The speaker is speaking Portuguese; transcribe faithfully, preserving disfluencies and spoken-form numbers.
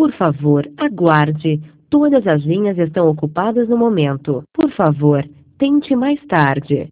Por favor, aguarde. Todas as linhas estão ocupadas no momento. Por favor, tente mais tarde.